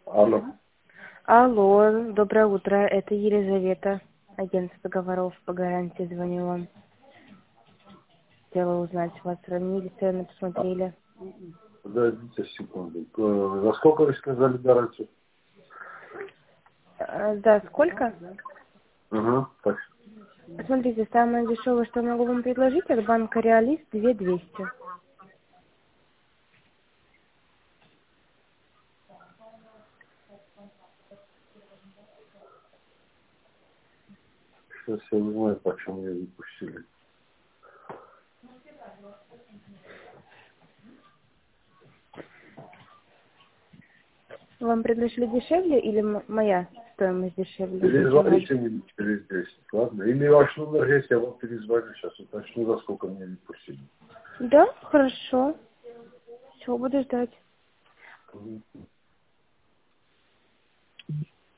Алло. Алло, доброе утро, это Елизавета, агентство договоров по гарантии, звоню вам. Хотела узнать, вас сравнили, цены посмотрели. Подождите секунду. За сколько вы сказали гарантию? Да, сколько? Ага, так. Смотрите, самое дешевое, что могу вам предложить, от банка Реалист 2200. Сейчас я не знаю, почему ее выпустили. Вам предложили дешевле или моя стоимость дешевле? Чем вам? Перезвоните мне через 10, ладно? Или ваш номер есть, я вам перезвоню сейчас. Уточню, за сколько мне выпустили. Да, хорошо. Все, буду ждать. Мгм.